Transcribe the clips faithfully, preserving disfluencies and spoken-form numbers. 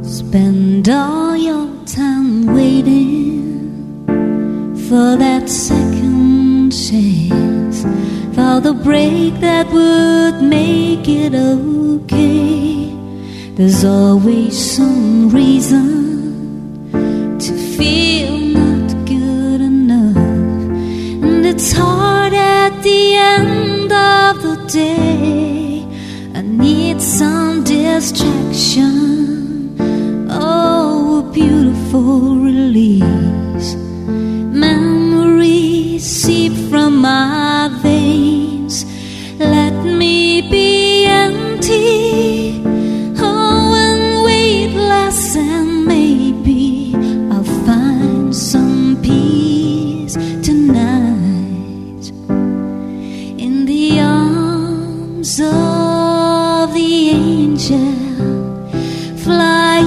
Spend all your time waiting for that second chance, for the break that would make it okay. There's always some reason to feel not good enough, and it's hard at the end of the day. I need some distraction, oh, a beautiful release. Memories seep from my veins. Let me be empty, oh, and weightless, and maybe I'll find some peace tonight in the arms of the angel. Fly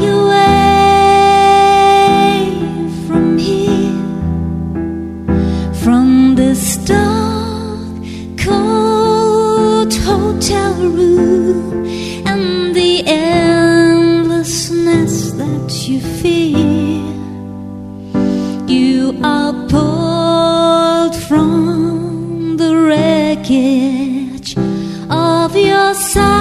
away from here, from this dark, cold hotel room, and the endlessness that you feel. You are pulled from the wreckage of your side.